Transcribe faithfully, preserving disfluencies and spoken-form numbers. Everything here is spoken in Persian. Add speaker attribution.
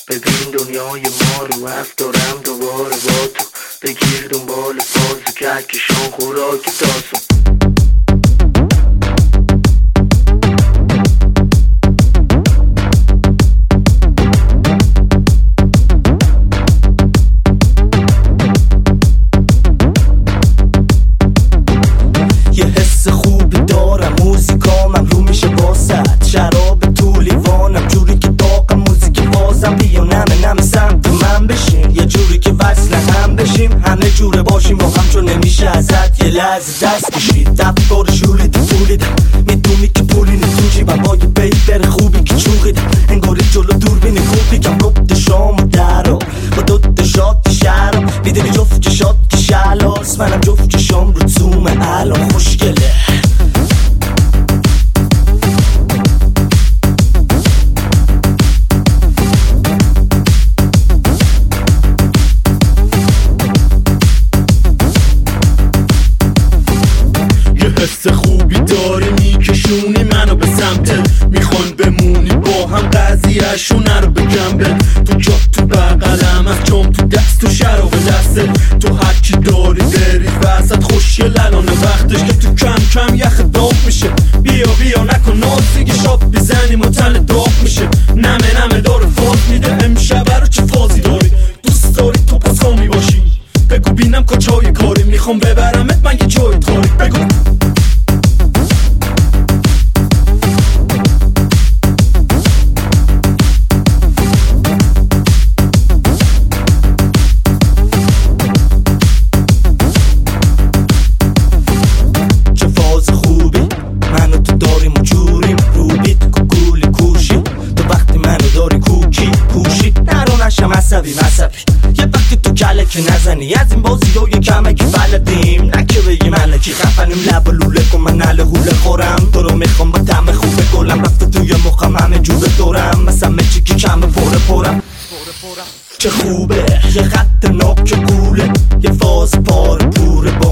Speaker 1: ببین دنیای ما رو هفت دارم دوباره با تو، بگیر دنبال باز و کهکشان خوراک تاسو.
Speaker 2: یه حس خوبی دارم، موزیکامم رو میشه واسط، شراب تو لیوانم جوری که داغم، موزیک بازم بیا نمه نمه سمت من بشین، یه جوری که وصل هم بشیم، همه جوره باشیم با هم چون نمیشه ازت یه لحظه دست کشید. دفتار شوریدی پولیدم، میدونی که پولی نیتون جیبم، با یه بیبر خوبی که چوقیدم، انگاری جلو دوربین خوبی کم ربط شام و درا با دوت شات شرم، میدونی جفت چشات که شلاس، منم جفت چشام رو زوم الان خوشگله.
Speaker 3: حس خوبی داری میکشونی منو به سمتت، میخوان بمونی با هم قضیهشو نرو بگم به تو، جا تو بقلم از جام تو دست و شراب دستت، تو هرچی داری بری وسط خوشگل الان وقتش که تو کم کم یخ داغ میشه، بیا بیا نکن ناز دیگه شاب بیزنیم و تن داغ میشه، نمه نمه داره فاز میده امشب رو چه فازی داری، دوست داری تو پاسامی باشی بگو بینم کجای کاری، میخوام ببرمت من یه جای تاری بگو.
Speaker 2: مصبی مصبی یه وقتی تو کله که نزنی از این بازی ها یه کمه که بلدیم، نه که بگی ملکی خفنیم لب و لوله کن من نله حوله خورم، تو رو میخوام با دم خوبه گلم رفته توی مخم همه جور دورم، مثلا مچی که کمه پره پرم چه خوبه یه خط ناک گوله، یه فاز پار پوره